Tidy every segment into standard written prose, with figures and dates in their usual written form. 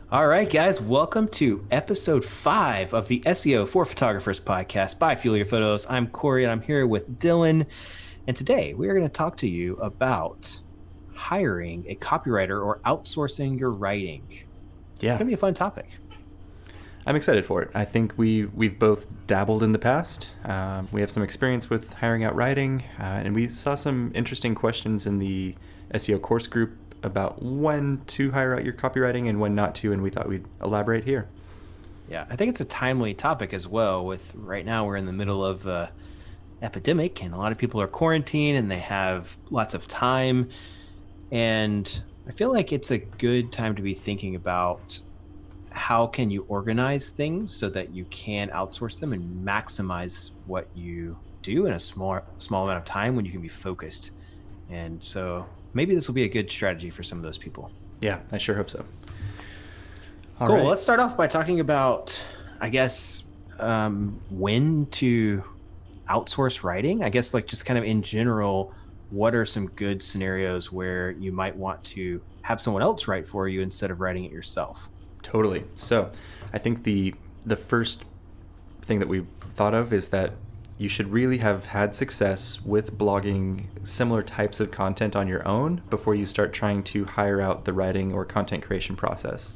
All right, guys, welcome to episode 5 of the SEO for Photographers podcast by Fuel Your Photos. I'm Corey and I'm here with Dylan. And today we are going to talk to you about hiring a copywriter or outsourcing your writing. It's Yeah, going to be a fun topic. I'm excited for it. I think we've both dabbled in the past. We have some experience with hiring out writing, and we saw some interesting questions in the SEO course group about when to hire out your copywriting and when not to, and we thought we'd elaborate here. Yeah, I think it's a timely topic as well. With right now, we're in the middle of a epidemic, and a lot of people are quarantined and they have lots of time. And I feel like it's a good time to be thinking about how can you organize things so that you can outsource them and maximize what you do in a small amount of time when you can be focused. And so maybe this will be a good strategy for some of those people. Yeah, I sure hope so. All Cool. right. Let's start off by talking about, I guess, when to outsource writing. I guess, like, just kind of in general, what are some good scenarios where you might want to have someone else write for you instead of writing it yourself? Totally. So I think the first thing that we thought of is that you should really have had success with blogging similar types of content on your own before you start trying to hire out the writing or content creation process.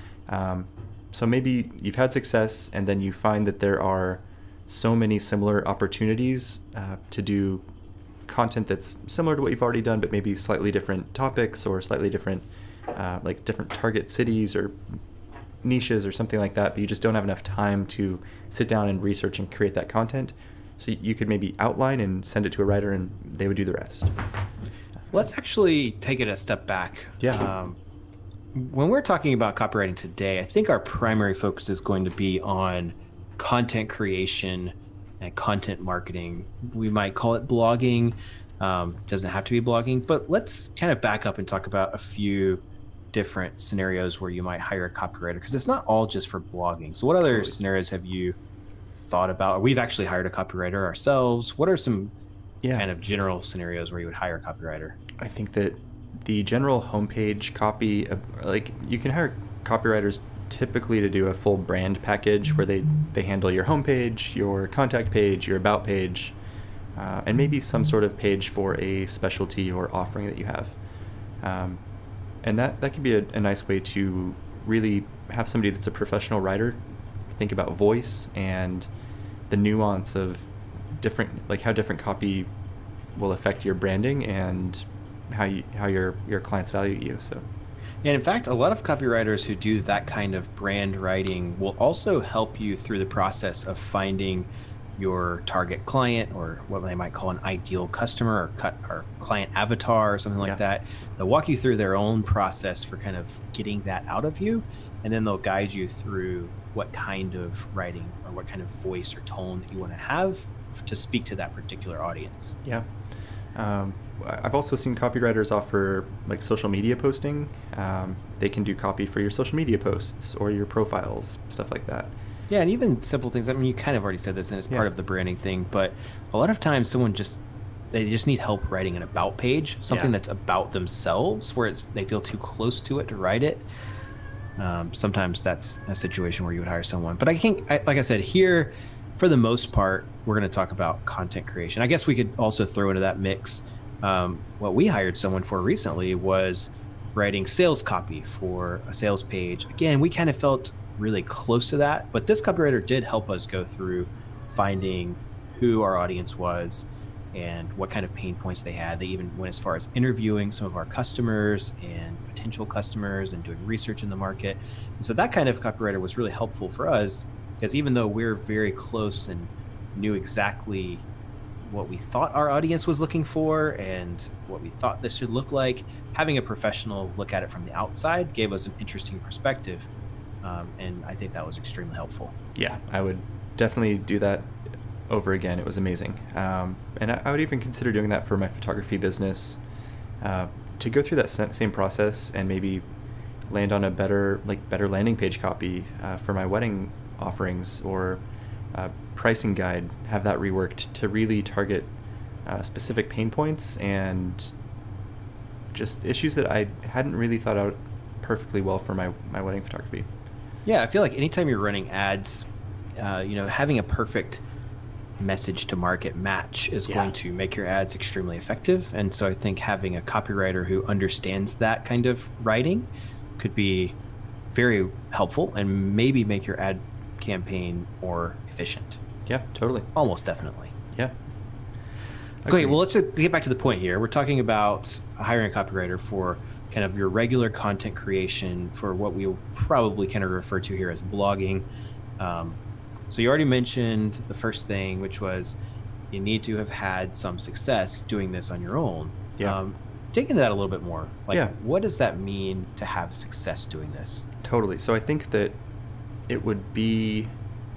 So maybe you've had success and then you find that there are so many similar opportunities to do content that's similar to what you've already done, but maybe slightly different topics or slightly different, like different target cities or niches or something like that, but you just don't have enough time to sit down and research and create that content. So you could maybe outline and send it to a writer and they would do the rest. Let's actually take it a step back. Yeah. When we're talking about copywriting today, I think our primary focus is going to be on content creation and content marketing. We might call it blogging. Doesn't have to be blogging, but let's kind of back up and talk about a few different scenarios where you might hire a copywriter, because it's not all just for blogging. So what other scenarios have you thought about? We've actually hired a copywriter ourselves. What are some kind of general scenarios where you would hire a copywriter? I think that the general homepage copy, like you can hire copywriters typically to do a full brand package where they handle your homepage, your contact page, your about page, and maybe some sort of page for a specialty or offering that you have. And that could be a nice way to really have somebody that's a professional writer think about voice and the nuance of different, like how different copy will affect your branding and how your clients value you. So, and in fact, a lot of copywriters who do that kind of brand writing will also help you through the process of finding your target client, or what they might call an ideal customer or client avatar or something like that. They'll walk you through their own process for kind of getting that out of you, and then they'll guide you through what kind of writing or what kind of voice or tone that you want to have to speak to that particular audience. Yeah. I've also seen copywriters offer like social media posting. They can do copy for your social media posts or your profiles, stuff like that. Yeah, and even simple things. I mean, you kind of already said this, and it's part of the branding thing, but a lot of times they just need help writing an about page, something that's about themselves, where they feel too close to it to write it. Sometimes that's a situation where you would hire someone. But I think, like I said, here, for the most part, we're going to talk about content creation. I guess we could also throw into that mix. What we hired someone for recently was writing sales copy for a sales page. Again, we kind of felt really close to that, but this copywriter did help us go through finding who our audience was and what kind of pain points they had. They even went as far as interviewing some of our customers and potential customers and doing research in the market. And so that kind of copywriter was really helpful for us, because even though we're very close and knew exactly what we thought our audience was looking for and what we thought this should look like, having a professional look at it from the outside gave us an interesting perspective. And I think that was extremely helpful. Yeah, I would definitely do that over again. It was amazing. And I would even consider doing that for my photography business, to go through that same process and maybe land on a better landing page copy for my wedding offerings, or pricing guide, have that reworked to really target specific pain points and just issues that I hadn't really thought out perfectly well for my wedding photography. Yeah, I feel like anytime you're running ads, having a perfect message to market match is going to make your ads extremely effective. And so I think having a copywriter who understands that kind of writing could be very helpful and maybe make your ad campaign more efficient. Yeah, totally. Almost definitely. Yeah. Okay, well, let's get back to the point here. We're talking about hiring a copywriter for kind of your regular content creation for what we will probably kind of refer to here as blogging. So you already mentioned the first thing, which was you need to have had some success doing this on your own. Yeah. Dig into that a little bit more. What does that mean to have success doing this? Totally. So I think that it would be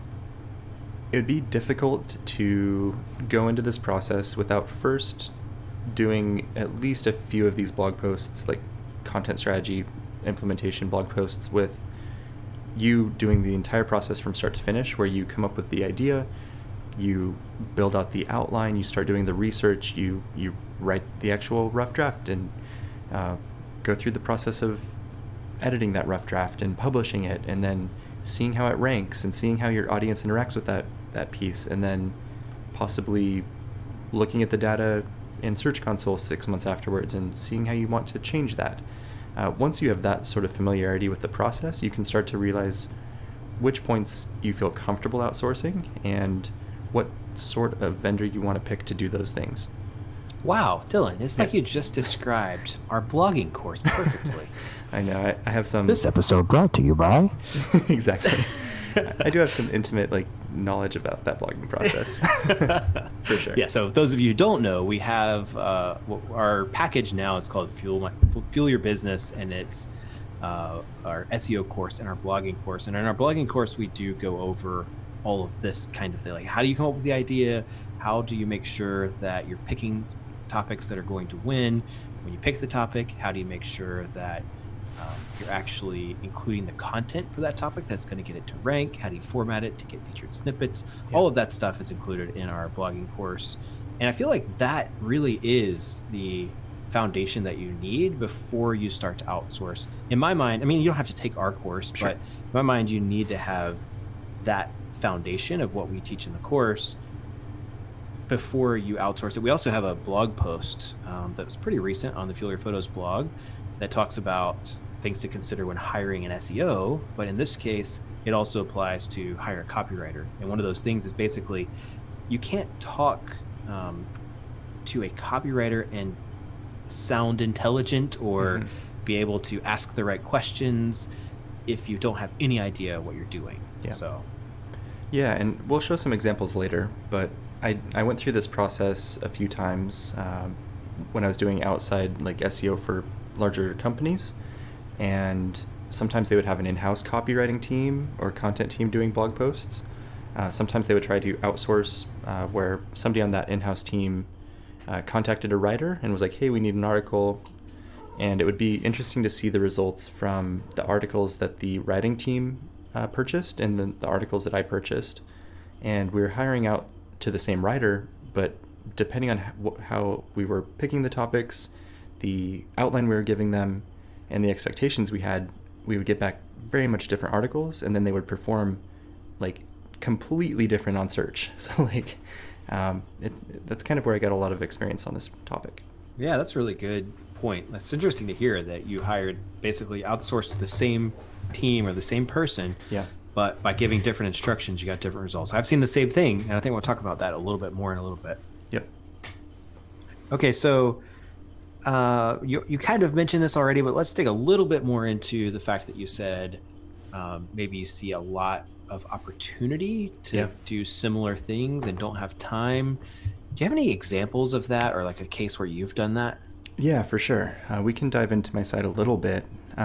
difficult to go into this process without first doing at least a few of these blog posts, like content strategy implementation blog posts, with you doing the entire process from start to finish, where you come up with the idea, you build out the outline, you start doing the research, you write the actual rough draft, and go through the process of editing that rough draft and publishing it, and then seeing how it ranks and seeing how your audience interacts with that piece, and then possibly looking at the data in Search Console 6 months afterwards and seeing how you want to change that. Once you have that sort of familiarity with the process, you can start to realize which points you feel comfortable outsourcing and what sort of vendor you want to pick to do those things. Wow, Dylan, it's like you just described our blogging course perfectly. I know, I have some... This episode brought to you by... Exactly. I do have some intimate knowledge about that blogging process. For sure. Yeah, so those of you who don't know, we have our package now is called Fuel Your Business, and it's our SEO course and our blogging course. And in our blogging course, we do go over all of this kind of thing. Like, how do you come up with the idea? How do you make sure that you're picking topics that are going to win? When you pick the topic, how do you make sure that you're actually including the content for that topic that's going to get it to rank? How do you format it to get featured snippets? Yeah. All of that stuff is included in our blogging course. And I feel like that really is the foundation that you need before you start to outsource. In my mind, I mean, you don't have to take our course, sure, but in my mind, you need to have that foundation of what we teach in the course before you outsource it. We also have a blog post that was pretty recent on the Fuel Your Photos blog that talks about things to consider when hiring an SEO, but in this case, it also applies to hire a copywriter. And one of those things is basically, you can't talk to a copywriter and sound intelligent or be able to ask the right questions if you don't have any idea what you're doing. Yeah. So, yeah, and we'll show some examples later, but I went through this process a few times when I was doing outside SEO for larger companies, and sometimes they would have an in-house copywriting team or content team doing blog posts. Sometimes they would try to outsource where somebody on that in-house team contacted a writer and was like, hey, we need an article. And it would be interesting to see the results from the articles that the writing team purchased and then the articles that I purchased. And we were hiring out to the same writer, but depending on how we were picking the topics, the outline we were giving them, and the expectations we had, we would get back very much different articles, and then they would perform completely different on search. So that's kind of where I got a lot of experience on this topic. Yeah, that's a really good point. That's interesting to hear that you hired, basically outsourced to the same team or the same person. Yeah. But by giving different instructions, you got different results. I've seen the same thing, and I think we'll talk about that a little bit more in a little bit. Yep. Okay, so you kind of mentioned this already, but let's dig a little bit more into the fact that you said maybe you see a lot of opportunity to do similar things and don't have time. Do you have any examples of that, or a case where you've done that? Yeah, for sure. We can dive into my site a little bit.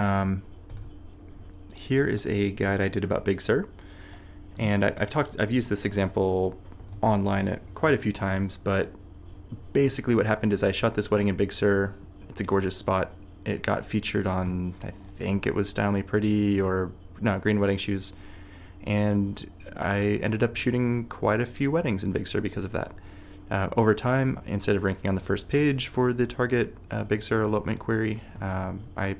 Here is a guide I did about Big Sur, and I've used this example online quite a few times, but basically what happened is I shot this wedding in Big Sur. It's a gorgeous spot. It got featured on, I think it was Style Me Pretty or Green Wedding Shoes, and I ended up shooting quite a few weddings in Big Sur because of that. Over time, instead of ranking on the first page for the target Big Sur elopement query, I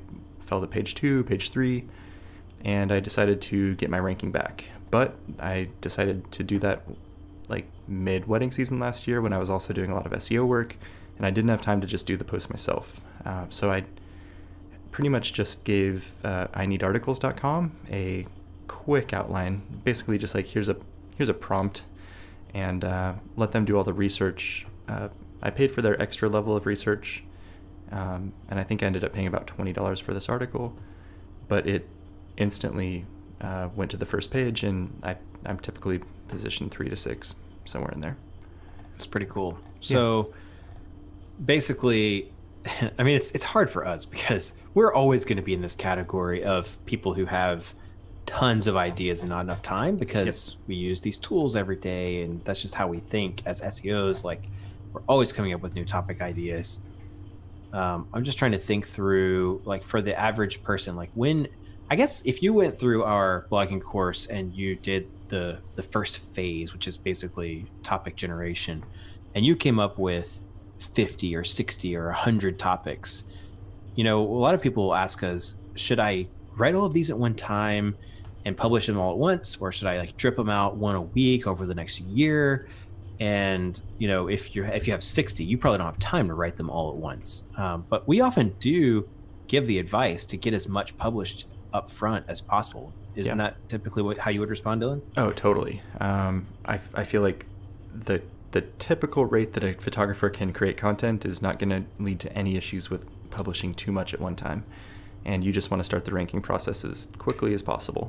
fell to page 2, page 3, and I decided to get my ranking back. But I decided to do that like mid-wedding season last year when I was also doing a lot of SEO work, and I didn't have time to just do the post myself. So I pretty much just gave ineedarticles.com a quick outline, basically just like here's a prompt, and let them do all the research. I paid for their extra level of research, and I think I ended up paying about $20 for this article, but it instantly went to the first page, and I'm typically positioned 3 to 6, somewhere in there. It's pretty cool. So basically, I mean, it's hard for us because we're always going to be in this category of people who have tons of ideas and not enough time, because we use these tools every day, and that's just how we think as SEOs. Like, we're always coming up with new topic ideas. I'm just trying to think through, like, for the average person, like, when, I guess if you went through our blogging course and you did the first phase, which is basically topic generation, and you came up with 50 or 60 or 100 topics, a lot of people will ask us, should I write all of these at one time and publish them all at once, or should I like drip them out one a week over the next year? And if you have 60, you probably don't have time to write them all at once. But we often do give the advice to get as much published up front as possible. Isn't that typically how you would respond, Dylan? Oh, totally. I feel like the typical rate that a photographer can create content is not going to lead to any issues with publishing too much at one time, and you just want to start the ranking process as quickly as possible.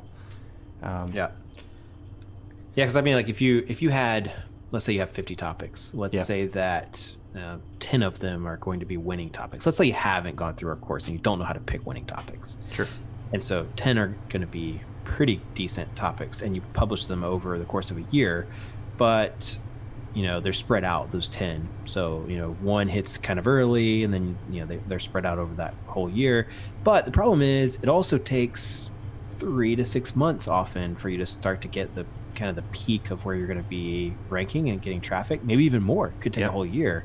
Because I mean, like, if you had, let's say you have 50 topics, let's say that 10 of them are going to be winning topics. Let's say you haven't gone through our course and you don't know how to pick winning topics. Sure. And so 10 are going to be pretty decent topics, and you publish them over the course of a year, but they're spread out, those 10. So one hits kind of early, and then they're spread out over that whole year. But the problem is, it also takes 3 to 6 months often for you to start to get the kind of the peak of where you're going to be ranking and getting traffic. Maybe even more. It could take a whole year.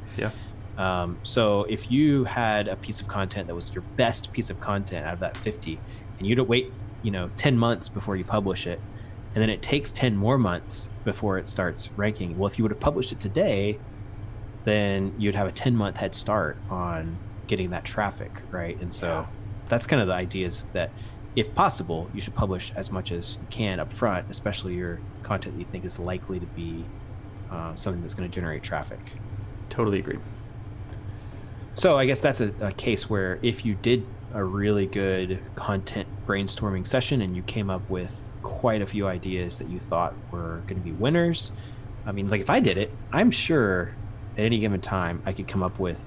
So if you had a piece of content that was your best piece of content out of that 50, and you don't wait 10 months before you publish it, and then it takes 10 more months before it starts ranking. Well, if you would have published it today, then you'd have a 10-month head start on getting that traffic, right? And so that's kind of the idea, is that if possible, you should publish as much as you can up front, especially your content that you think is likely to be something that's going to generate traffic. Totally agree. So I guess that's a case where if you did a really good content brainstorming session and you came up with quite a few ideas that you thought were going to be winners. I mean, like, if I did it, I'm sure at any given time I could come up with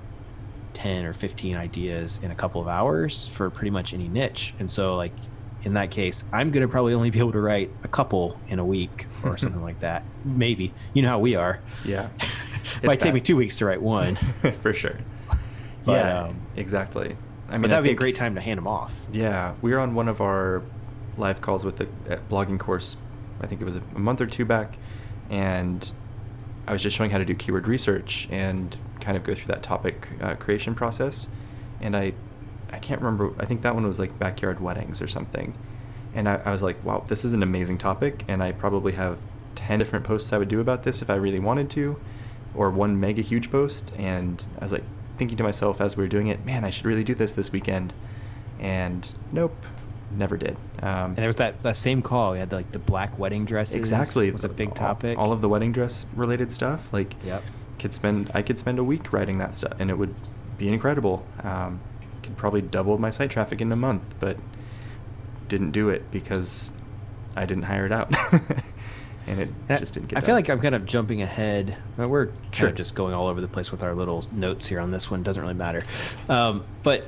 10 or 15 ideas in a couple of hours for pretty much any niche. And so, like, in that case, I'm going to probably only be able to write a couple in a week or something like that. Maybe. You know how we are. Yeah. It might take me 2 weeks to write one. For sure. But, exactly. I mean, that'd be a great time to hand them off. Yeah. We were on one of our live calls with the blogging course, I think it was a month or two back, and I was just showing how to do keyword research and kind of go through that topic creation process. And I can't remember, I think that one was like backyard weddings or something. And I was like, wow, this is an amazing topic, and I probably have 10 different posts I would do about this if I really wanted to, or one mega huge post. And I was like thinking to myself as we were doing it, man, I should really do this weekend. And nope, never did. And there was that same call. We had like the black wedding dresses. Exactly. It was a big topic. All of the wedding dress related stuff. Like, yep. I could spend a week writing that stuff, and it would be incredible. Could probably double my site traffic in a month, but didn't do it because I didn't hire it out. And it just didn't get done. I feel like I'm kind of jumping ahead. We're kind of just going all over the place with our little notes here on this one. Doesn't really matter. But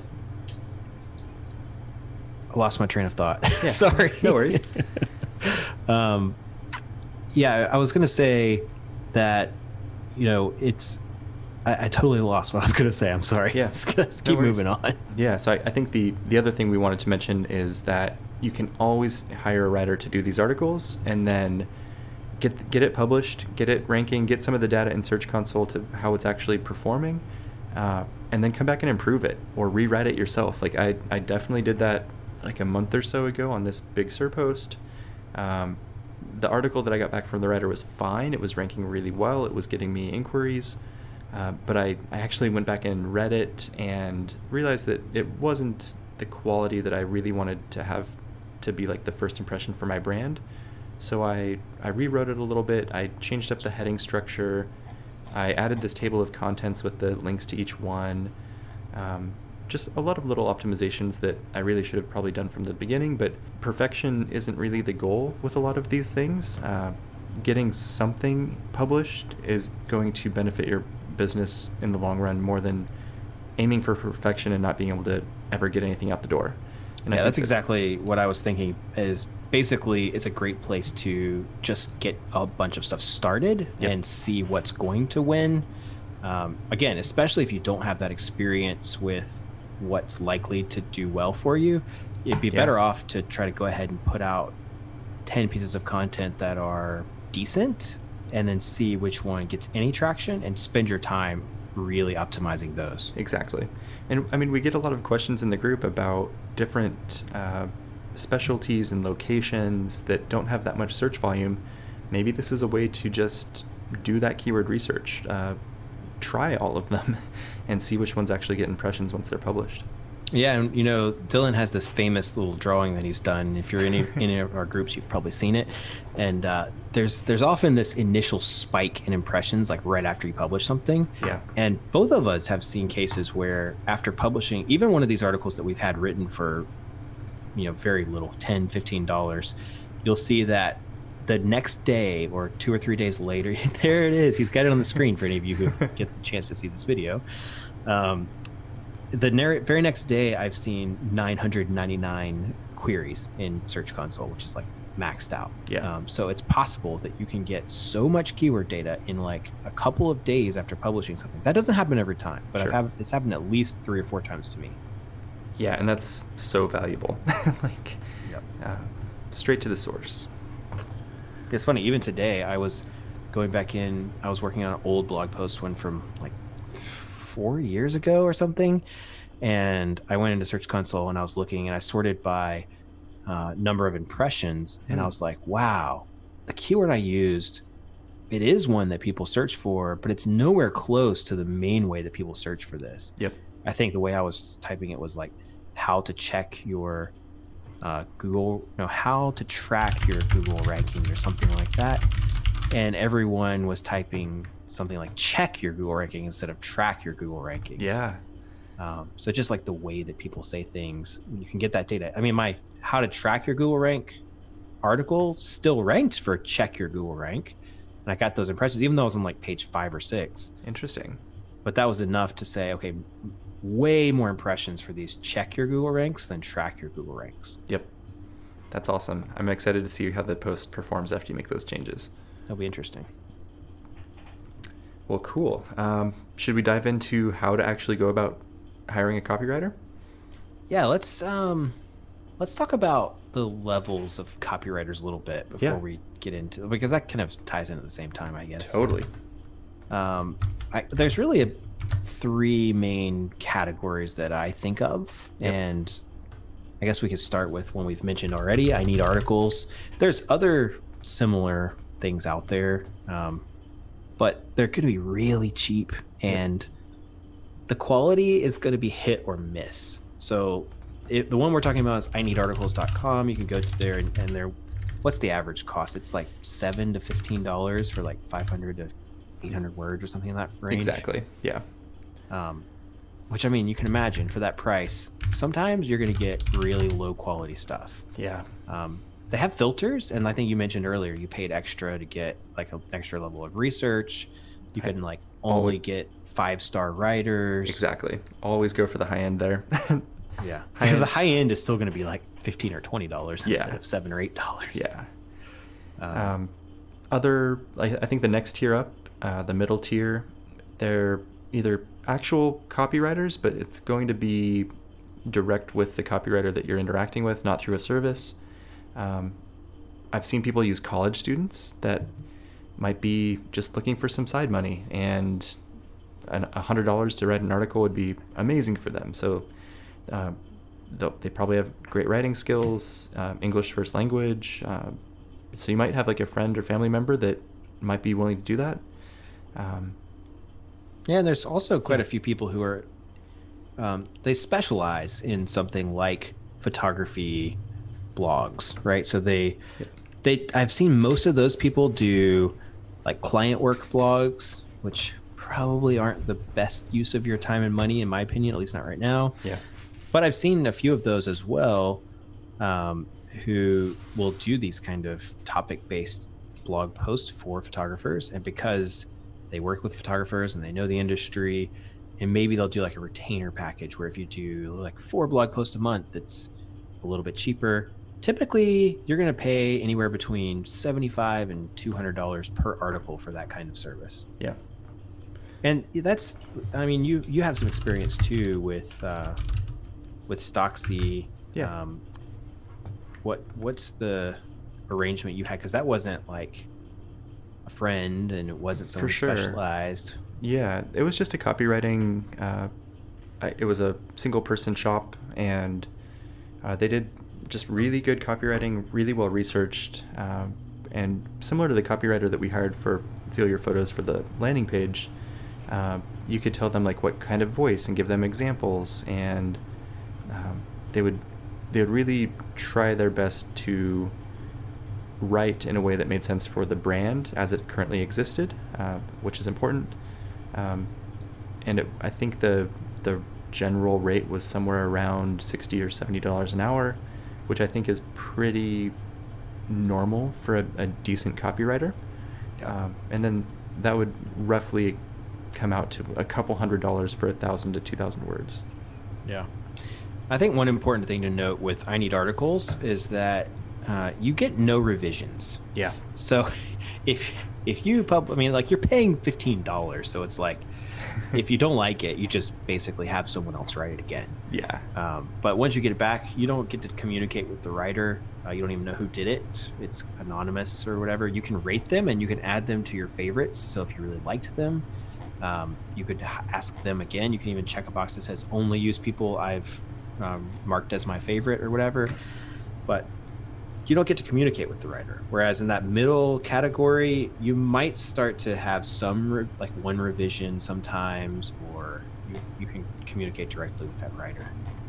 I lost my train of thought. Yeah. Sorry. No worries. Yeah, I was going to say that, I totally lost what I was going to say. I'm sorry. Yeah. Let's keep moving on. Yeah. So I think the other thing we wanted to mention is that you can always hire a writer to do these articles, and then get it published, get it ranking, get some of the data in Search Console to how it's actually performing. and then come back and improve it or rewrite it yourself. Like I definitely did that like a month or so ago on this Big Sur post. The article that I got back from the writer was fine. It was ranking really well. It was getting me inquiries. But I actually went back and read it and realized that it wasn't the quality that I really wanted to have to be like the first impression for my brand. So I rewrote it a little bit. I changed up the heading structure. I added this table of contents with the links to each one. Just a lot of little optimizations that I really should have probably done from the beginning, but perfection isn't really the goal with a lot of these things. Getting something published is going to benefit your business in the long run more than aiming for perfection and not being able to ever get anything out the door. And yeah, that's exactly what I was thinking. Is basically it's a great place to just get a bunch of stuff started and see what's going to win. Again, especially if you don't have that experience with what's likely to do well for you, it'd be better off to try to go ahead and put out 10 pieces of content that are decent and then see which one gets any traction and spend your time really optimizing those. Exactly. And I mean, we get a lot of questions in the group about different specialties and locations that don't have that much search volume. Maybe this is a way to just do that keyword research. Try all of them and see which ones actually get impressions once they're published. Yeah, and you know, Dylan has this famous little drawing that he's done. If you're in any of our groups, you've probably seen it. And there's often this initial spike in impressions, like right after you publish something. Yeah. And both of us have seen cases where after publishing, even one of these articles that we've had written for, you know, very little, $10, $15, you'll see that the next day or 2 or 3 days later, there it is. He's got it on the screen for any of you who get the chance to see this video. The very next day, I've seen 999 queries in Search Console, which is like maxed out. Yeah. So it's possible that you can get so much keyword data in like a couple of days after publishing something. That doesn't happen every time, but Sure. it's happened at least 3 or 4 times to me. Yeah, and that's so valuable. Like, straight to the source. It's funny, even today, I was going back in, I was working on an old blog post, one from like 4 years ago or something. And I went into Search Console and I was looking and I sorted by number of impressions. And I was like, wow, the keyword I used, it is one that people search for, but it's nowhere close to the main way that people search for this. Yep. I think the way I was typing it was like how to check your how to track your Google rankings or something like that. And everyone was typing something like check your Google ranking instead of track your Google rankings. Yeah. So just like the way that people say things, you can get that data. I mean, my how to track your Google rank article still ranked for check your Google rank. And I got those impressions, even though I was on like page 5 or 6. Interesting. But that was enough to say, okay, way more impressions for these check your Google ranks than track your Google ranks. Yep. That's awesome. I'm excited to see how the post performs after you make those changes. That'll be interesting. Well, cool. Should we dive into how to actually go about hiring a copywriter? Yeah, let's talk about the levels of copywriters a little bit before we get into, because that kind of ties in at the same time, I guess. Totally. There's really 3 main categories that I think of, and I guess we could start with one we've mentioned already. I need articles. There's other similar things out there, but they're going to be really cheap, and the quality is going to be hit or miss. So the one we're talking about is ineedarticles.com. You can go to there, and they're, what's the average cost? It's like $7 to $15 for like 500 to 800 words or something in that range. Exactly. Yeah. Which, I mean, you can imagine for that price, sometimes you're going to get really low quality stuff. Yeah. They have filters, and I think you mentioned earlier you paid extra to get like an extra level of research. You can like only get 5-star writers. Exactly. Always go for the high end there. Yeah. The high end is still going to be like $15 or $20 instead of $7 or $8. Yeah. I think the next tier up, the middle tier, they're either actual copywriters, but it's going to be direct with the copywriter that you're interacting with, not through a service. I've seen people use college students that might be just looking for some side money, and $100 to write an article would be amazing for them. So they probably have great writing skills, English first language. So you might have like a friend or family member that might be willing to do that. Yeah, and there's also quite a few people who are they specialize in something like photography blogs, right? So I've seen most of those people do like client work blogs, which probably aren't the best use of your time and money, in my opinion, at least not right now. Yeah. But I've seen a few of those as well, who will do these kind of topic-based blog posts for photographers. And because they work with photographers and they know the industry, and maybe they'll do like a retainer package where if you do like 4 blog posts a month, it's a little bit cheaper. Typically, you're going to pay anywhere between $75 and $200 per article for that kind of service. Yeah. And that's, I mean, you have some experience too with Stocksy. Yeah. What's the arrangement you had? Because that wasn't like a friend and it wasn't someone specialized. Yeah, it was just a copywriting. It was a single person shop, and they did just really good copywriting, really well researched, and similar to the copywriter that we hired for Feel Your Photos for the landing page. You could tell them like what kind of voice and give them examples, and they would really try their best to write in a way that made sense for the brand as it currently existed, which is important. And I think the general rate was somewhere around $60 or $70 an hour, which I think is pretty normal for a decent copywriter. Yeah. And then that would roughly come out to a couple $100 for 1,000 to 2,000 words. Yeah. I think one important thing to note with I Need Articles is that you get no revisions. Yeah. So if you I mean, like, you're paying $15, so it's like if you don't like it, you just basically have someone else write it again. Yeah. But once you get it back, you don't get to communicate with the writer. You don't even know who did it. It's anonymous or whatever. You can rate them and you can add them to your favorites. So if you really liked them, you could ask them again. You can even check a box that says only use people I've marked as my favorite or whatever. But you don't get to communicate with the writer. Whereas in that middle category, you might start to have some like one revision sometimes, or you can communicate directly with that writer.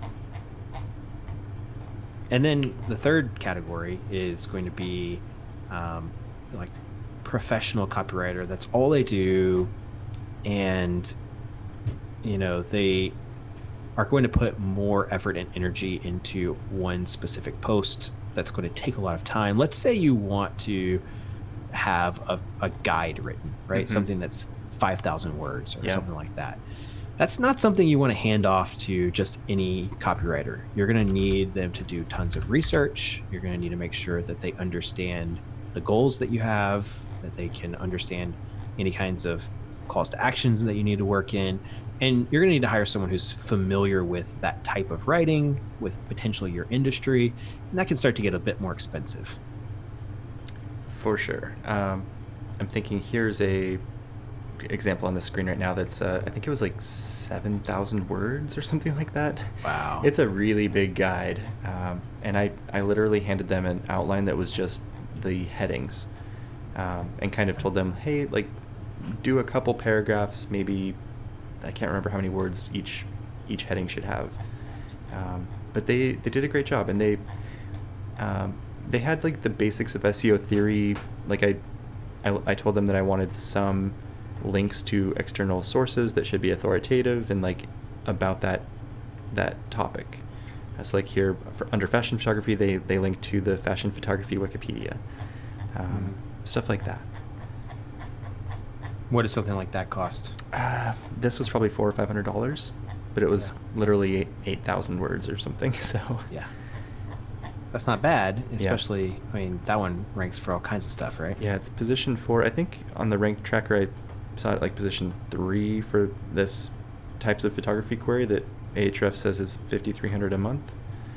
And then the third category is going to be like professional copywriter. That's all they do. And, you know, they are going to put more effort and energy into one specific post that's going to take a lot of time. Let's say you want to have a guide written, right? Mm-hmm. Something that's 5,000 words or something like that. That's not something you want to hand off to just any copywriter. You're going to need them to do tons of research. You're going to need to make sure that they understand the goals that you have, that they can understand any kinds of calls to actions that you need to work in. And you're going to need to hire someone who's familiar with that type of writing, with potentially your industry, and that can start to get a bit more expensive. For sure. I'm thinking here's a example on the screen right now that's I think it was like 7,000 words or something like that. Wow. It's a really big guide, and I literally handed them an outline that was just the headings, and kind of told them, hey, like, do a couple paragraphs, maybe I can't remember how many words each heading should have, but they did a great job, and they had like the basics of SEO theory. Like I told them that I wanted some links to external sources that should be authoritative and like about that topic. So like here under fashion photography, they link to the fashion photography Wikipedia, stuff like that. What does something like that cost? This was probably $400 or $500, but it was literally 8,000 words or something. So yeah, that's not bad, especially. Yeah. I mean, that one ranks for all kinds of stuff, right? Yeah, it's position 4. I think on the rank tracker I saw it like position 3 for this types of photography query that Ahrefs says is $5,300 a month.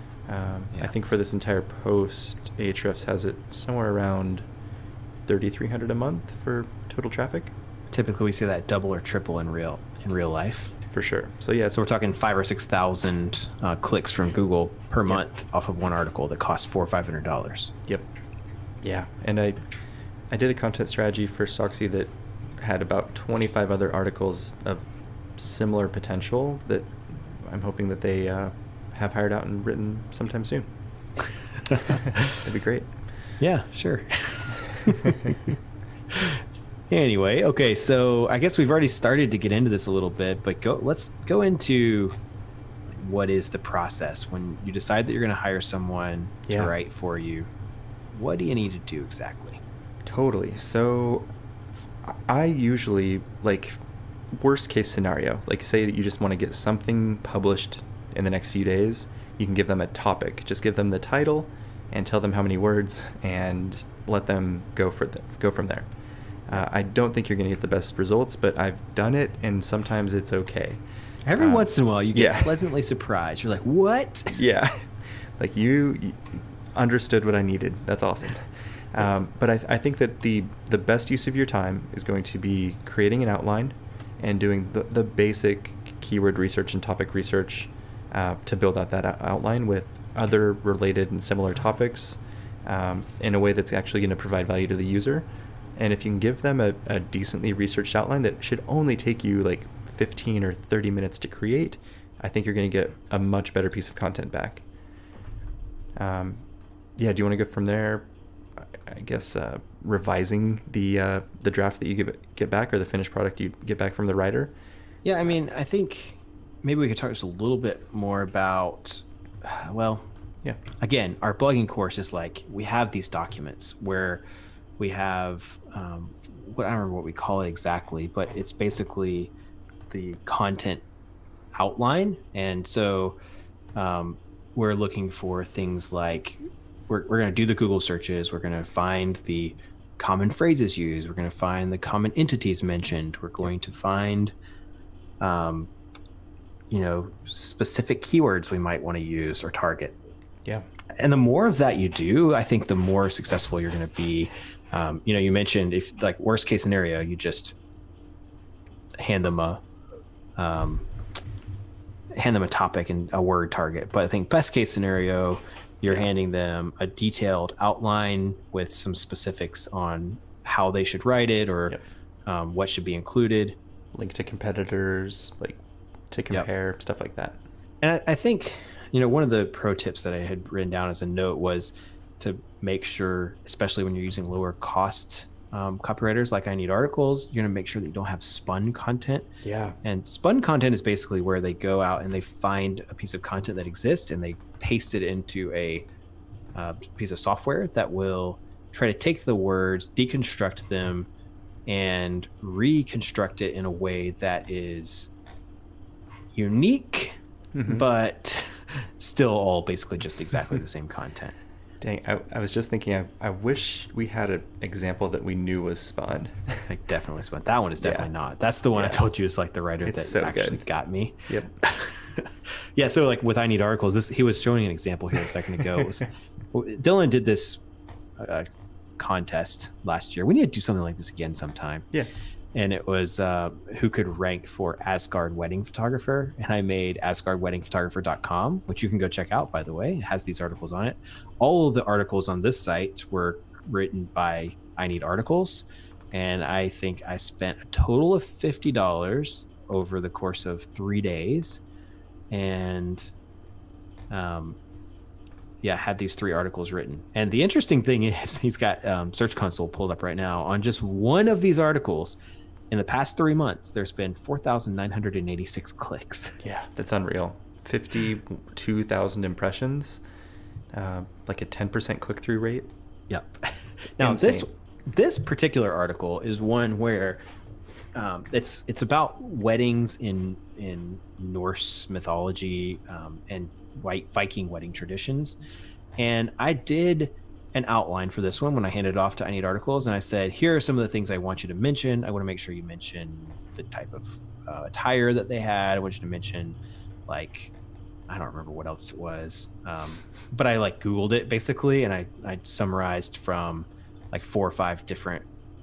I think for this entire post, Ahrefs has it somewhere around $3,300 a month for total traffic. Typically, we see that double or triple in in real life. For sure. So yeah, So we're talking 5,000 or 6,000 clicks from Google per month off of one article that costs $400 or $500. Yep. Yeah, and I did a content strategy for Stocksy that had about 25 other articles of similar potential that I'm hoping that they have hired out and written sometime soon. That'd be great. Yeah, sure. Anyway, okay, so I guess we've already started to get into this a little bit, but let's go into what is the process when you decide that you're going to hire someone to write for you. What do you need to do exactly? Totally. So I usually, like, worst case scenario, like say that you just want to get something published in the next few days, you can give them a topic. Just give them the title and tell them how many words and let them go from there. I don't think you're going to get the best results, but I've done it, and sometimes it's okay. Every once in a while, you get pleasantly surprised. You're like, what? Yeah. Like, you understood what I needed. That's awesome. But I think that the best use of your time is going to be creating an outline and doing the basic keyword research and topic research to build out that outline with other related and similar topics in a way that's actually going to provide value to the user. And if you can give them a decently researched outline that should only take you like 15 or 30 minutes to create, I think you're going to get a much better piece of content back. Do you want to go from there? I guess revising the draft that you get back, or the finished product you get back from the writer. Yeah, I mean, I think maybe we could talk just a little bit more about, again, our blogging course is like, we have these documents where we have, I don't remember what we call it exactly, but it's basically the content outline. And so we're looking for things like, we're going to do the Google searches. We're going to find the common phrases used. We're going to find the common entities mentioned. We're going to find, specific keywords we might want to use or target. Yeah. And the more of that you do, I think the more successful you're going to be. You mentioned, if like worst case scenario, you just hand them a topic and a word target. But I think best case scenario, you're handing them a detailed outline with some specifics on how they should write it, or what should be included. Link to competitors, like to compare, stuff like that. And I think, one of the pro tips that I had written down as a note was to make sure, especially when you're using lower cost copywriters like I Need Articles, you're going to make sure that you don't have spun content. Yeah. And spun content is basically where they go out and they find a piece of content that exists and they paste it into a piece of software that will try to take the words, deconstruct them, and reconstruct it in a way that is unique, but still all basically just exactly the same content. Dang, I was just thinking, I wish we had an example that we knew was spun. Like, definitely spun. That one is definitely not. That's the one I told you is like the writer that so actually good. Got me. Yep. Yeah, so like with I Need Articles, he was showing an example here a second ago. Dylan did this contest last year. We need to do something like this again sometime. Yeah. And it was who could rank for Asgard wedding photographer. And I made asgardweddingphotographer.com, which you can go check out, by the way. It has these articles on it. All of the articles on this site were written by I Need Articles. And I think I spent a total of $50 over the course of 3 days. And had these 3 articles written. And the interesting thing is he's got Search Console pulled up right now. On just one of these articles, in the past 3 months, there's been 4,986 clicks. Yeah, that's unreal. 52,000 impressions, like a 10% click-through rate. Yep. Now, this particular article is one where it's about weddings in Norse mythology and white Viking wedding traditions. And I did an outline for this one when I handed it off to I Need Articles, and I said, here are some of the things I want you to mention. I want to make sure you mention the type of attire that they had. I want you to mention, like, I don't remember what else it was, but I like Googled it basically, and I summarized from like 4 or 5 different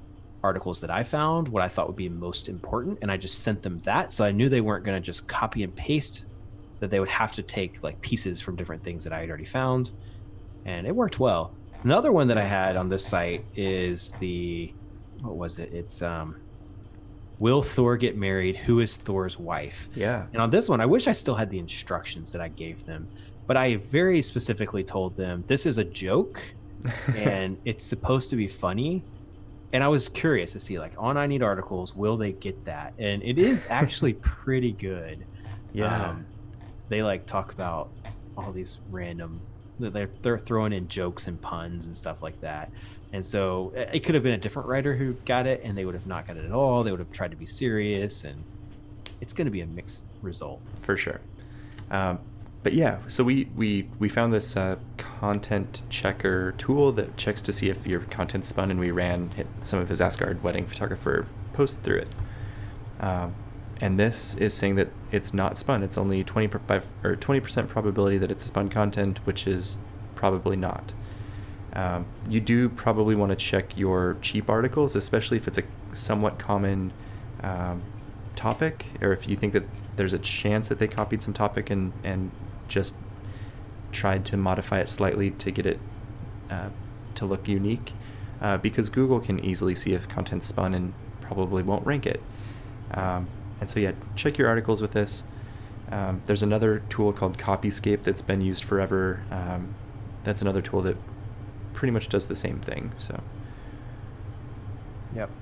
articles that I found, what I thought would be most important, and I just sent them that. So I knew they weren't going to just copy and paste, that they would have to take like pieces from different things that I had already found, and it worked well. Another one that I had on this site is what was it? It's will Thor get married? Who is Thor's wife? Yeah. And on this one, I wish I still had the instructions that I gave them, but I very specifically told them this is a joke and it's supposed to be funny. And I was curious to see, like, on I Need Articles, will they get that? And it is actually pretty good. Yeah. They like talk about all these random, they're throwing in jokes and puns and stuff like that. And so it could have been a different writer who got it, and they would have not got it at all. They would have tried to be serious, and it's going to be a mixed result. For sure. But yeah, so we found this content checker tool that checks to see if your content's spun, and we ran some of his Asgard wedding photographer posts through it. And this is saying that it's not spun. It's only 20% probability that it's spun content, which is probably not. You do probably want to check your cheap articles, especially if it's a somewhat common topic, or if you think that there's a chance that they copied some topic and just tried to modify it slightly to get it to look unique, because Google can easily see if content's spun and probably won't rank it. And so yeah, check your articles with this. There's another tool called Copyscape that's been used forever. That's another tool that pretty much does the same thing. So yep.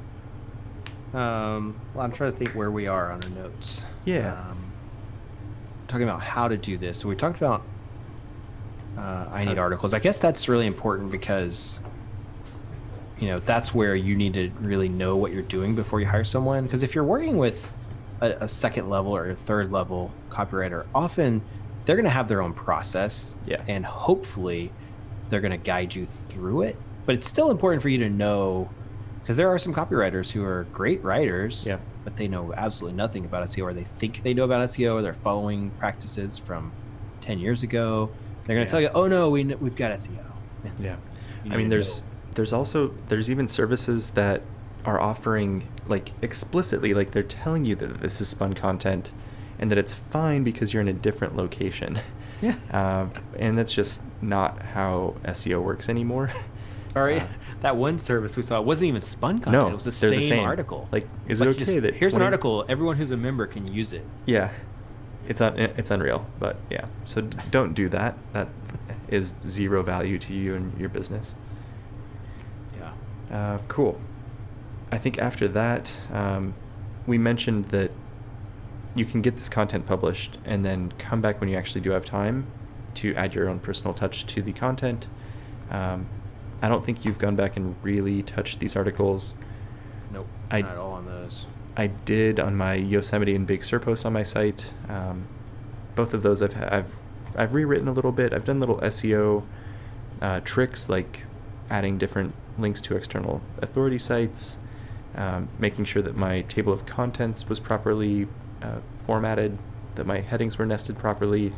Well, I'm trying to think where we are on our notes. Yeah. Talking about how to do this. So we talked about I Need Articles. I guess that's really important because, you know, that's where you need to really know what you're doing before you hire someone. Because if you're working with a second level or a third level copywriter, often they're going to have their own process. Yeah. And hopefully they're going to guide you through it. But it's still important for you to know, because there are some copywriters who are great writers, Yeah. but they know absolutely nothing about SEO, or they think they know about SEO, or they're following practices from 10 years ago. They're going to tell you, oh no, we've got SEO. Yeah. You I mean, need to there's even services that are offering, like, explicitly, like, they're telling you that this is spun content and that it's fine because you're in a different location. Yeah. And that's just not how SEO works anymore. Or that one service we saw, it wasn't even spun content. No, it was they're the the same same article. Like, is it okay that here's an 20 article, everyone who's a member can use it. Yeah. It's unreal, but yeah. So don't do that. That is zero value to you and your business. Yeah. Cool. I think after that, we mentioned that you can get this content published and then come back when you actually do have time to add your own personal touch to the content. I don't think you've gone back and really touched these articles. Nope, not at all on those. I did on my Yosemite and Big Sur post on my site. Both of those I've rewritten a little bit. I've done little SEO tricks, like adding different links to external authority sites, making sure that my table of contents was properly formatted, that my headings were nested properly.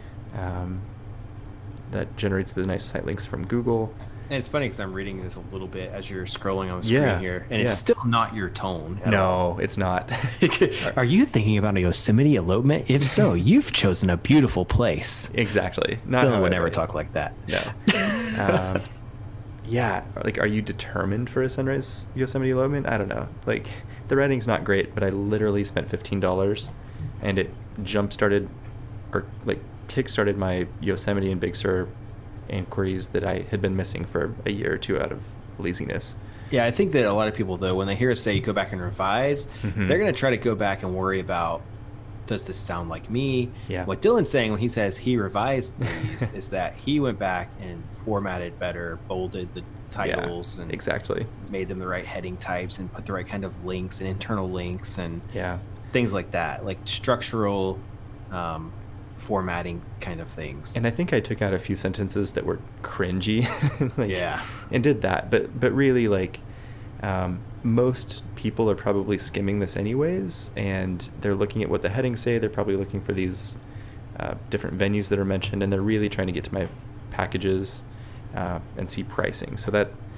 That generates the nice site links from Google. And it's funny because I'm reading this a little bit as you're scrolling on the screen here, and it's still not your tone at all. No, it's not. Are you thinking about a Yosemite elopement? If so, you've chosen a beautiful place. Exactly. Not Dylan would never talk like that. No. Yeah, like, are you determined for a sunrise Yosemite elopement? I don't know. Like, the writing's not great, but I literally spent $15, and it jump-started, or like kick-started my Yosemite and Big Sur inquiries that I had been missing for a year or two out of laziness. Yeah, I think that a lot of people, though, when they hear us say go back and revise, they're going to try to go back and worry about, does this sound like me? Yeah. What Dylan's saying when he says he revised these is that he went back and formatted better, bolded the titles, and exactly made them the right heading types, and put the right kind of links and internal links and things like that, like structural formatting kind of things. And I think I took out a few sentences that were cringy, like, and did that. But really, like, most people are probably skimming this anyways, and they're looking at what the headings say. They're probably looking for these different venues that are mentioned, and they're really trying to get to my packages and see pricing. So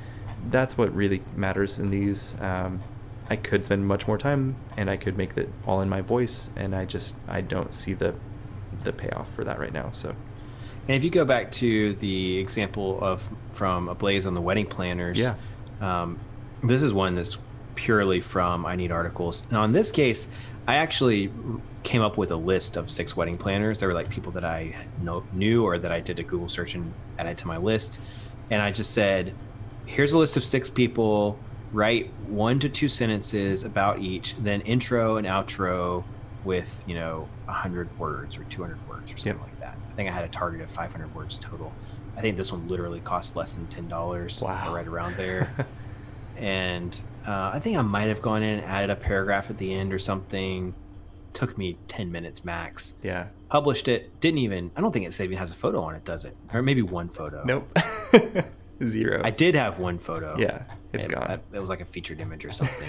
that's what really matters in these. I could spend much more time, and I could make it all in my voice, and I don't see the payoff for that right now. So, and if you go back to the example from Ablaze on the wedding planners, yeah, this is one that's purely from I Need Articles. Now, in this case, I actually came up with a list of 6 wedding planners. They were like people that I knew or that I did a Google search and added to my list. And I just said, here's a list of 6 people, write 1 to 2 sentences about each, then intro and outro with, 100 words or 200 words or something like that. I think I had a target of 500 words total. I think this one literally cost less than $10. Wow. Right around there. And I think I might have gone in and added a paragraph at the end or something. Took me 10 minutes max. Yeah. Published it. I don't think it even has a photo on it, does it? Or maybe one photo. Nope. 0. I did have one photo. Yeah, it's gone. It was like a featured image or something.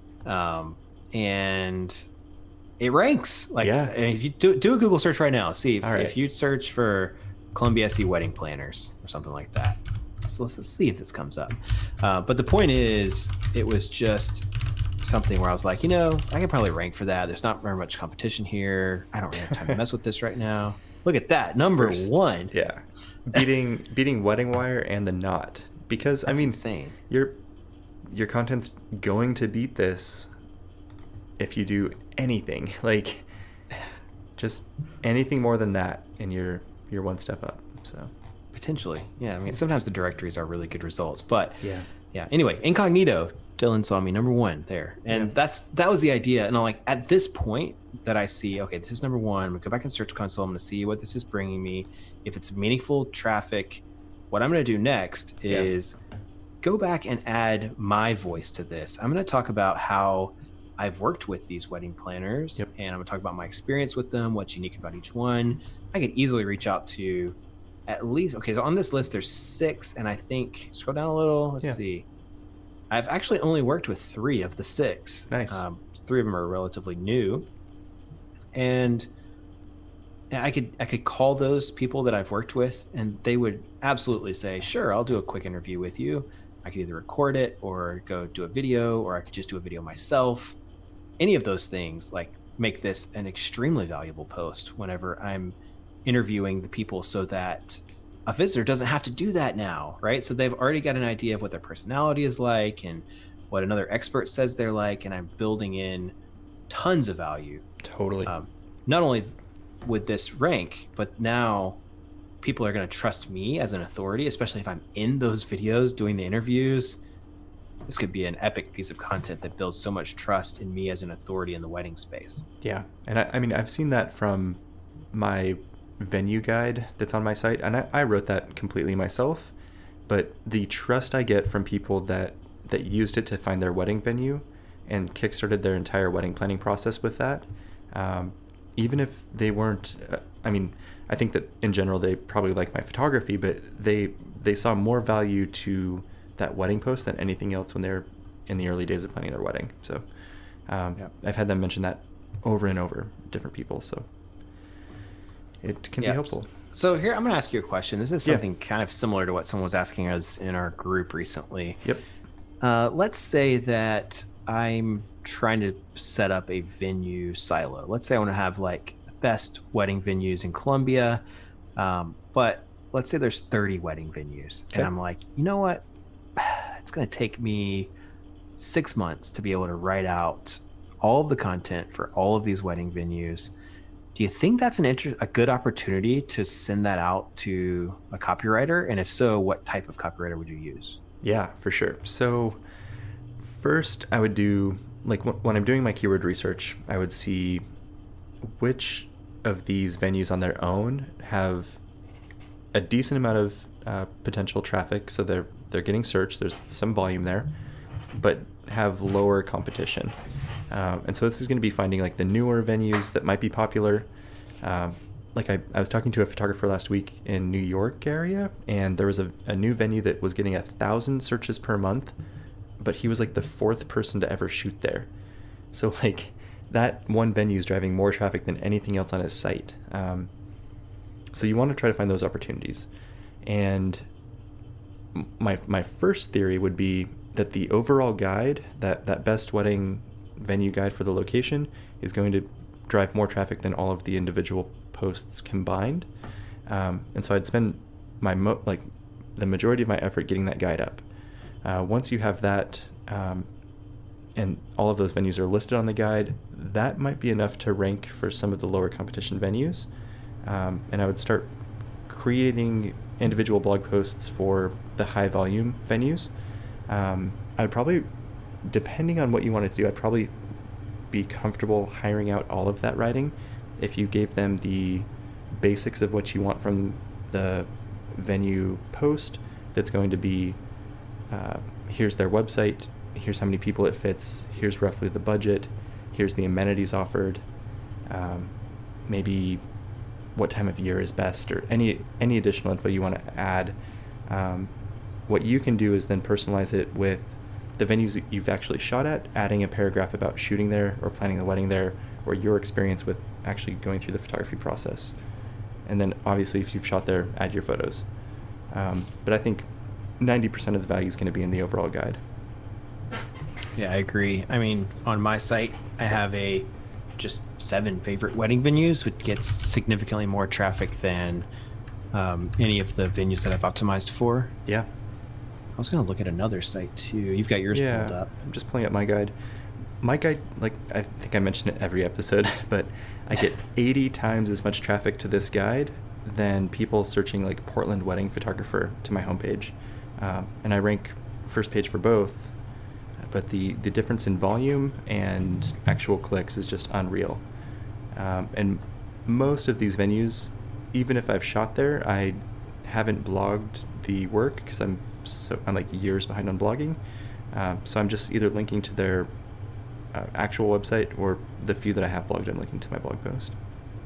And it ranks. Like, yeah. If you do a Google search right now, see if you search for Columbia SE wedding planners or something like that. So let's see if this comes up. But the point is, it was just something where I was like, I could probably rank for that. There's not very much competition here. I don't really have time to mess with this right now. Look at that, number 1. Yeah, beating Wedding Wire and The Knot, because That's insane. Your content's going to beat this if you do anything, like just anything more than that, and you're one step up. So. Potentially. Yeah. I mean, sometimes the directories are really good results, but yeah. Anyway, Incognito, Dylan saw me number 1 there. And that was the idea. And I'm like, at this point that I see, okay, this is number 1. I'm gonna go back in Search Console. I'm gonna see what this is bringing me. If it's meaningful traffic, what I'm gonna do next is go back and add my voice to this. I'm gonna talk about how I've worked with these wedding planners, and I'm gonna talk about my experience with them, what's unique about each one. I could easily reach out to at least, so on this list there's 6, and I think scroll down a little. Let's see. I've actually only worked with 3 of the 6. Nice. 3 of them are relatively new, and I could call those people that I've worked with, and they would absolutely say, "Sure, I'll do a quick interview with you." I could either record it or go do a video, or I could just do a video myself. Any of those things make this an extremely valuable post whenever I'm interviewing the people, so that a visitor doesn't have to do that now, right? So they've already got an idea of what their personality is like and what another expert says they're like, and I'm building in tons of value. Totally. Not only with this rank, but now people are going to trust me as an authority, especially if I'm in those videos doing the interviews. This could be an epic piece of content that builds so much trust in me as an authority in the wedding space. Yeah. And I mean, I've seen that from my venue guide that's on my site, and I wrote that completely myself, but the trust I get from people that used it to find their wedding venue and kickstarted their entire wedding planning process with that, even if they weren't, I think that in general they probably like my photography, but they saw more value to that wedding post than anything else when they're in the early days of planning their wedding. So I've had them mention that over and over, different people. So it can be helpful. So here, I'm going to ask you a question. This is something kind of similar to what someone was asking us in our group recently. Yep. Let's say that I'm trying to set up a venue silo. Let's say I want to have the best wedding venues in Columbia, but let's say there's 30 wedding venues. Okay. And I'm like, you know what? It's going to take me 6 months to be able to write out all of the content for all of these wedding venues. Do you think that's a good opportunity to send that out to a copywriter? And if so, what type of copywriter would you use? Yeah, for sure. So first I would do, when I'm doing my keyword research, I would see which of these venues on their own have a decent amount of potential traffic. So they're getting searched, there's some volume there, but have lower competition. And so this is going to be finding the newer venues that might be popular. I was talking to a photographer last week in New York area, and there was a new venue that was getting 1,000 searches per month, but he was the 4th person to ever shoot there. So that one venue is driving more traffic than anything else on his site. So you want to try to find those opportunities. And my first theory would be that the overall guide, that best wedding venue guide for the location, is going to drive more traffic than all of the individual posts combined. And so I'd spend the majority of my effort getting that guide up. Once you have that, and all of those venues are listed on the guide, that might be enough to rank for some of the lower competition venues. And I would start creating individual blog posts for the high volume venues. I'd probably, depending on what you want to do, I'd probably be comfortable hiring out all of that writing if you gave them the basics of what you want from the venue post. That's going to be, here's their website, here's how many people it fits, here's roughly the budget, here's the amenities offered, maybe what time of year is best, or any additional info you want to add. What you can do is then personalize it with the venues that you've actually shot at, adding a paragraph about shooting there or planning the wedding there, or your experience with actually going through the photography process. And then obviously if you've shot there, add your photos. But I think 90% of the value is going to be in the overall guide. Yeah, I agree. I mean, on my site, I have just 7 favorite wedding venues, which gets significantly more traffic than any of the venues that I've optimized for. Yeah. I was going to look at another site too. You've got yours pulled up. I'm just pulling up my guide. My guide, like I think I mentioned it every episode, but I get 80 times as much traffic to this guide than people searching like Portland wedding photographer to my homepage. And I rank first page for both, but the difference in volume and actual clicks is just unreal. And most of these venues, even if I've shot there, I haven't blogged the work because I'm like years behind on blogging. So I'm just either linking to their actual website, or the few that I have blogged, I'm linking to my blog post.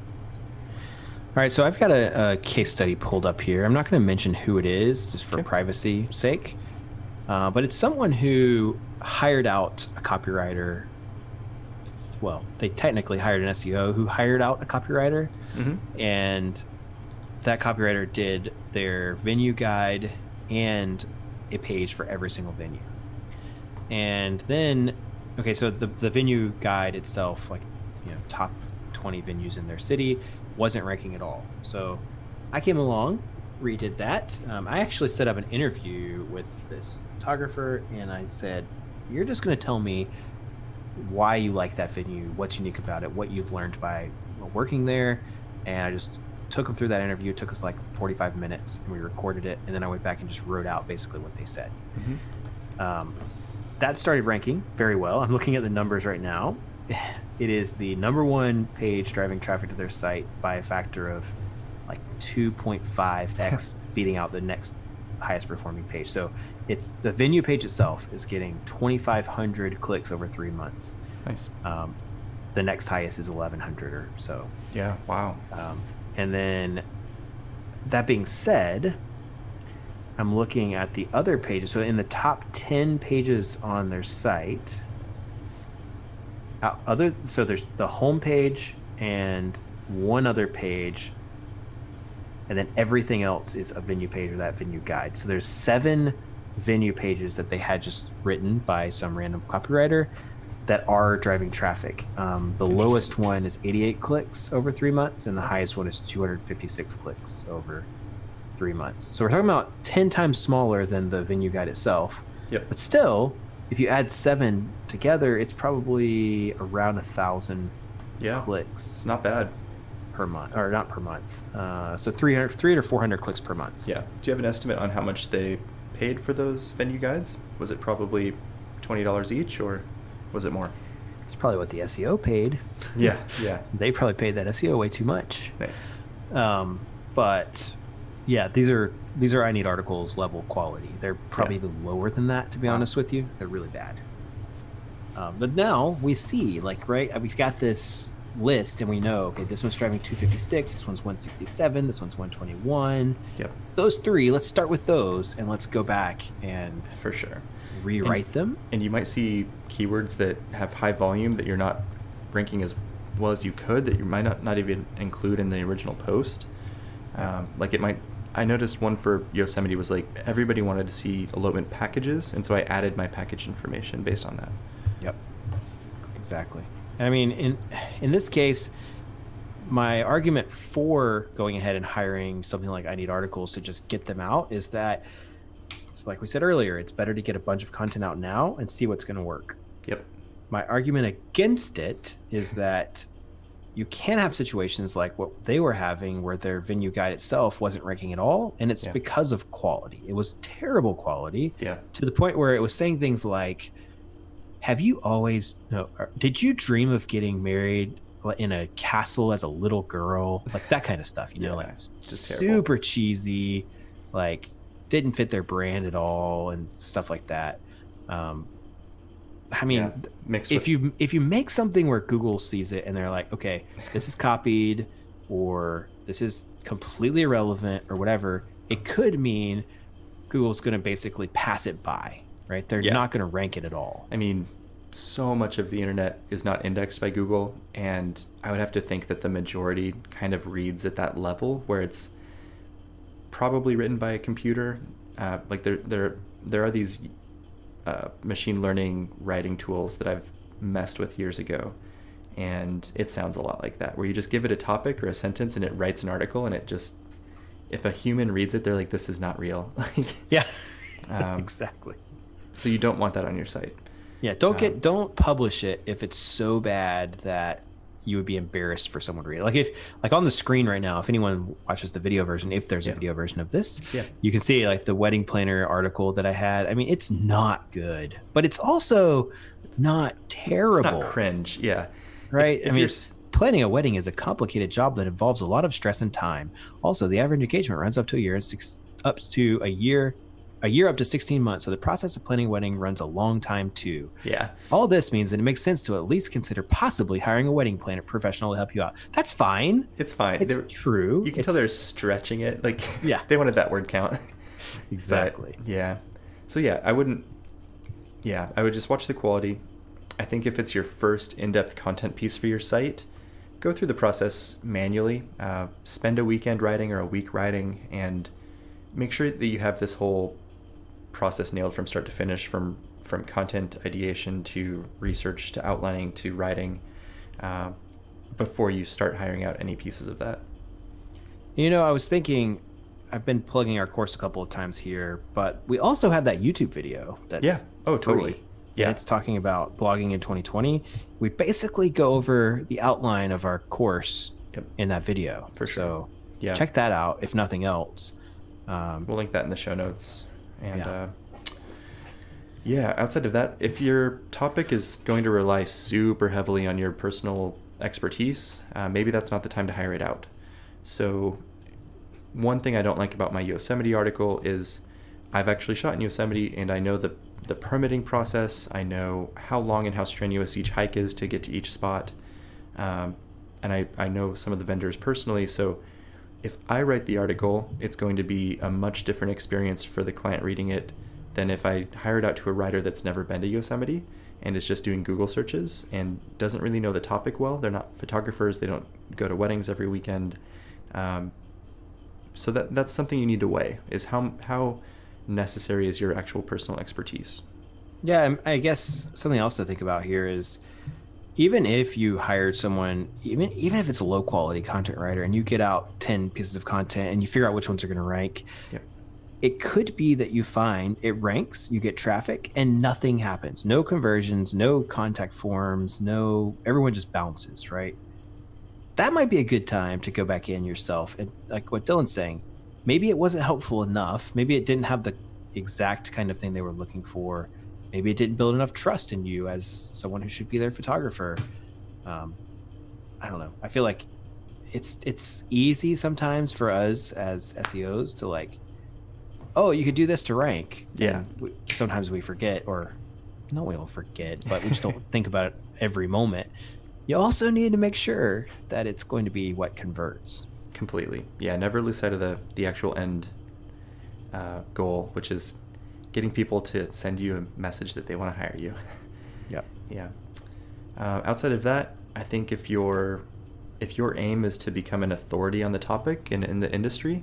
All right, so I've got a case study pulled up here. I'm not going to mention who it is, just for privacy sake, but it's someone who hired out a copywriter. Well, they technically hired an SEO who hired out a copywriter, and that copywriter did their venue guide and a page for every single venue. And then, okay, so the venue guide itself, like, top 20 venues in their city, wasn't ranking at all. So I came along, redid that. I actually set up an interview with this photographer, and I said, you're just going to tell me why you like that venue, what's unique about it, what you've learned by working there. And I just took them through that interview. It took us like 45 minutes, and we recorded it, and then I went back and just wrote out basically what they said. That started ranking very well. I'm looking at the numbers right now. It is the number 1 page driving traffic to their site by a factor of like 2.5x, beating out the next highest performing page. So it's the venue page itself is getting 2,500 clicks over 3 months. Nice. The next highest is 1,100 or so. Yeah. Wow. And then that being said, I'm looking at the other pages. So in the top 10 pages on their site, so there's the home page and one other page, and then everything else is a venue page or that venue guide. So there's 7 venue pages that they had just written by some random copywriter that are driving traffic. The lowest one is 88 clicks over 3 months, and the highest one is 256 clicks over 3 months. So we're talking about 10 times smaller than the venue guide itself. Yep. But still, if you add 7 together, it's probably around 1,000 clicks. It's not bad. Per month, or not per month. So 300 or 400 clicks per month. Yeah. Do you have an estimate on how much they paid for those venue guides? Was it probably $20 each, or was it more? It's probably what the SEO paid. Yeah. They probably paid that SEO way too much. Nice. But yeah, these are I Need Articles level quality. They're probably even lower than that, to be honest with you. They're really bad. But now we see, like, right, we've got this list, and we know, okay, this one's driving 256, this one's 167, this one's 121. Yep. Those 3, let's start with those, and let's go back and for sure rewrite them. And you might see keywords that have high volume that you're not ranking as well as you could, that you might not even include in the original post. Like it might, I noticed one for Yosemite was like everybody wanted to see elopement packages, and so I added my package information based on that. Yep, exactly. I mean, in this case, my argument for going ahead and hiring something like I Need Articles to just get them out is that it's like we said earlier, it's better to get a bunch of content out now and see what's going to work. Yep. My argument against it is that you can have situations like what they were having where their venue guide itself wasn't ranking at all, and it's because of quality. It was terrible quality to the point where it was saying things like, did you dream of getting married in a castle as a little girl? Like that kind of stuff, like just super cheesy, like didn't fit their brand at all and stuff like that. I mean, if you make something where Google sees it and they're like, okay, this is copied or this is completely irrelevant or whatever, it could mean Google's going to basically pass it by, right? They're not going to rank it at all. I mean, so much of the internet is not indexed by Google, and I would have to think that the majority kind of reads at that level where it's probably written by a computer. Like there are these machine learning writing tools that I've messed with years ago, and it sounds a lot like that, where you just give it a topic or a sentence and it writes an article, and it just, if a human reads it, they're like, this is not real. Exactly. So you don't want that on your site. Don't publish it if it's so bad that you would be embarrassed for someone to read. Like on the screen right now, if anyone watches the video version, if there's a video version of this, you can see like the wedding planner article that I had. I mean, it's not good, but it's also not terrible. It's not cringe. Yeah. Right. I mean, planning a wedding is a complicated job that involves a lot of stress and time. Also, the average engagement runs up to a year up to 16 months. So the process of planning a wedding runs a long time too. Yeah. All this means that it makes sense to at least consider possibly hiring a wedding planner professional to help you out. That's fine. It's fine. It's true. You can tell they're stretching it. Like, they wanted that word count. Exactly. But, so I would just watch the quality. I think if it's your first in-depth content piece for your site, go through the process manually. Spend a weekend writing or a week writing, and make sure that you have this whole process nailed from start to finish, from content ideation to research to outlining to writing, before you start hiring out any pieces of that. I was thinking, I've been plugging our course a couple of times here, but we also have that YouTube video that's totally free. Yeah, it's talking about blogging in 2020. We basically go over the outline of our course in that video. For sure. So check that out if nothing else. We'll link that in the show notes. And outside of that, if your topic is going to rely super heavily on your personal expertise, maybe that's not the time to hire it out. So one thing I don't like about my Yosemite article is I've actually shot in Yosemite, and I know the permitting process. I know how long and how strenuous each hike is to get to each spot. And I know some of the vendors personally, so if I write the article, it's going to be a much different experience for the client reading it than if I hire it out to a writer that's never been to Yosemite and is just doing Google searches and doesn't really know the topic well. They're not photographers. They don't go to weddings every weekend. So that's something you need to weigh, is how necessary is your actual personal expertise. Yeah, I guess something else to think about here is, even if you hired someone, even if it's a low quality content writer and you get out 10 pieces of content and you figure out which ones are going to rank, it could be that you find it ranks, you get traffic, and nothing happens. No conversions, no contact forms, everyone just bounces, right? That might be a good time to go back in yourself. And like what Dylan's saying, maybe it wasn't helpful enough. Maybe it didn't have the exact kind of thing they were looking for. Maybe it didn't build enough trust in you as someone who should be their photographer. I don't know. I feel like it's easy sometimes for us as SEOs to like, oh, you could do this to rank. Yeah. Sometimes we forget, or no, we don't forget, but we just don't think about it every moment. You also need to make sure that it's going to be what converts. Completely. Yeah. Never lose sight of the actual end goal, which is getting people to send you a message that they want to hire you. Yep. Yeah. Outside of that, I think if your aim is to become an authority on the topic and in the industry,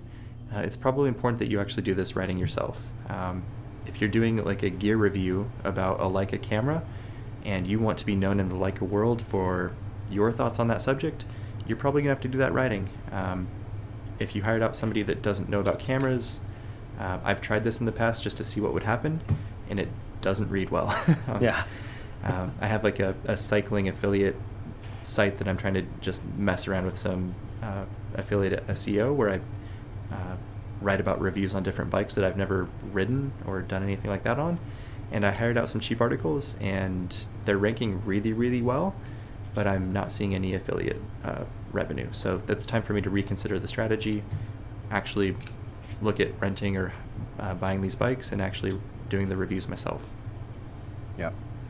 it's probably important that you actually do this writing yourself. If you're doing like a gear review about a Leica camera and you want to be known in the Leica world for your thoughts on that subject, you're probably going to have to do that writing. If you hired out somebody that doesn't know about cameras, I've tried this in the past just to see what would happen, and it doesn't read well. Yeah. I have like a cycling affiliate site that I'm trying to just mess around with some affiliate SEO where I write about reviews on different bikes that I've never ridden or done anything like that on. And I hired out some cheap articles, and they're ranking really, really well, but I'm not seeing any affiliate revenue. So that's time for me to reconsider the strategy, actually look at renting or buying these bikes and actually doing the reviews myself. Yep.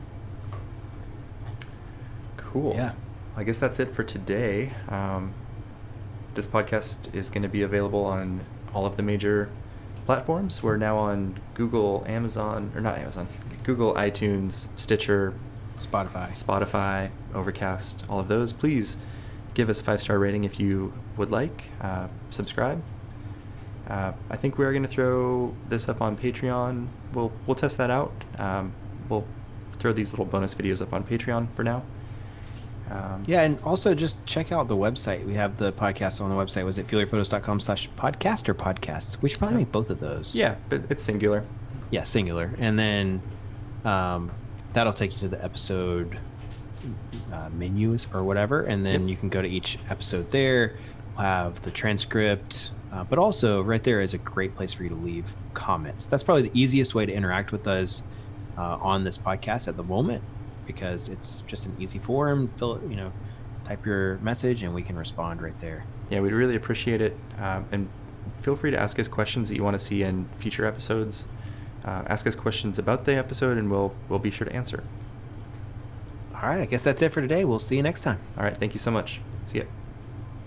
Cool. Yeah. I guess that's it for today. This podcast is going to be available on all of the major platforms. We're now on Google, Google, iTunes, Stitcher, Spotify, Overcast, all of those. Please give us a 5-star rating if you would like. Subscribe. I think we are going to throw this up on Patreon. We'll test that out. We'll throw these little bonus videos up on Patreon for now. Yeah, and also just check out the website. We have the podcast on the website. Was it feelyourphotos.com/podcast or podcast? We should probably make both of those. Yeah, but it's singular. Yeah, singular. And then that'll take you to the episode menus or whatever. And then you can go to each episode there. We'll have the transcript. But also right there is a great place for you to leave comments. That's probably the easiest way to interact with us on this podcast at the moment, because it's just an easy forum. Type your message and we can respond right there. Yeah, we'd really appreciate it. And feel free to ask us questions that you want to see in future episodes. Ask us questions about the episode and we'll be sure to answer. All right, I guess that's it for today. We'll see you next time. All right, thank you so much. See ya.